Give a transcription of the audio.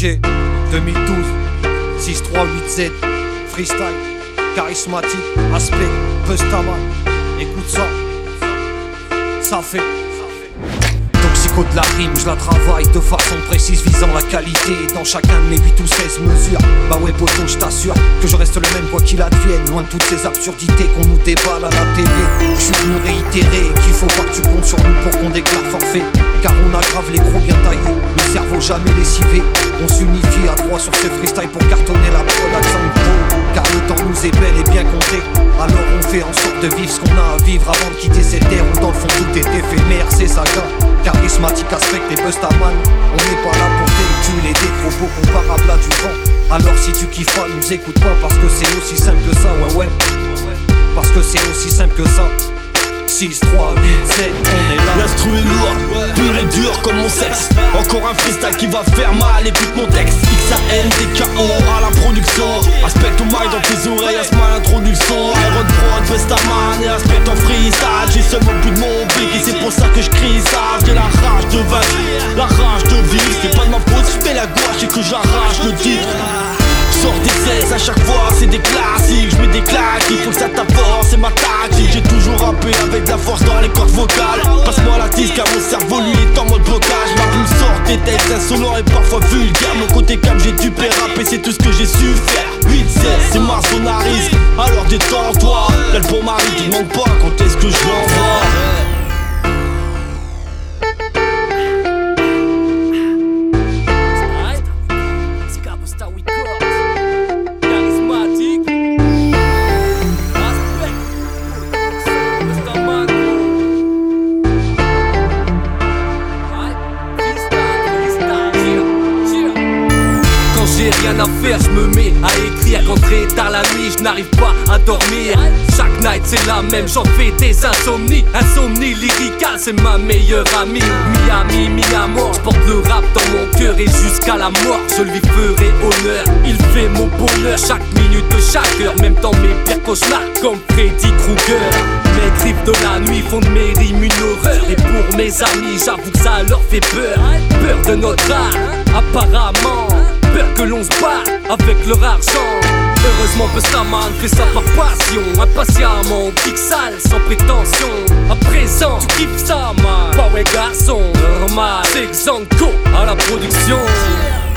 Yeah, 2012, 638Z, freestyle, charismatique, aspect, Bustaman. Écoute ça, ça fait. Toxico de la rime, je la travaille de façon précise, visant la qualité dans chacun de mes 8 ou 16 mesures. Bah ouais poto, je t'assure que je reste le même quoi qu'il advienne, loin de toutes ces absurdités qu'on nous déballe à la télé. Je suis venu réitérer qu'il faut pas que tu comptes sur nous pour qu'on déclare forfait, car on aggrave les gros bien taillés, le cerveau jamais lessivé. On s'unifie à trois sur ces freestyles pour cartonner la prod à pro, car le temps nous est bel et bien compté. Alors on fait en sorte de vivre ce qu'on a à vivre avant de quitter cette terre où dans le fond tout est éphémère. C'est ça charismatique, aspect et Bustaman. On n'est pas là pour véhiculer des propos comparables à du vent. Alors si tu kiffes pas, nous écoute pas, parce que c'est aussi simple que ça, ouais. Parce que c'est aussi simple que ça. 6, 3, 8, 7, on est là. L'instru est lourd, pur et dur comme mon sexe. Encore un freestyle qui va faire mal, écoute mon texte. XAN, DKO à la production. Aspect au mic dans tes oreilles, à ce mal introduction. Iron Prod, Bustaman et aspect en freestyle. J'ai seulement le bout de mon pic et c'est pour ça que je crie ça. J'ai la rage de vaincre, la rage de vivre. C'est pas de ma faute si je fais la gouache et que j'arrache le titre. Sors des aises à chaque fois, c'est des classiques. Je mets des claques, il faut que ça t'apporte, c'est ma tactique. J'ai toujours rappé avec de la force dans les cordes vocales. Passe-moi la tisse car mon cerveau lui est en mode blocage. Ma plume sort des textes insolents et parfois vulgaires. Mon côté calme, j'ai dû rapper, c'est tout ce que j'ai su faire. 8-16, c'est ma sonarise, alors détends-toi. L'album arrive, tu demandes pas quand est-ce que je l'envoie. J'ai rien à faire, je me mets à écrire. Quand très tard la nuit, je n'arrive pas à dormir. Chaque night c'est la même, j'en fais des insomnies. Insomnie lyricale, c'est ma meilleure amie. Miami, mi-amour, je porte le rap dans mon cœur. Et jusqu'à la mort, je lui ferai honneur. Il fait mon bonheur, chaque minute de chaque heure. Même dans mes pires cauchemars, comme Freddy Krueger. Mes griffes de la nuit font de mes rimes une horreur. Et pour mes amis, j'avoue que ça leur fait peur. Peur de notre art, apparemment. Peur que l'on se bat avec leur argent. Heureusement Bustaman fait ça par passion. Impatiemment, on kick sale, sans prétention. À présent, tu kiffes ça man. Bah ouais garçon, normal. C'est Xanko à la production.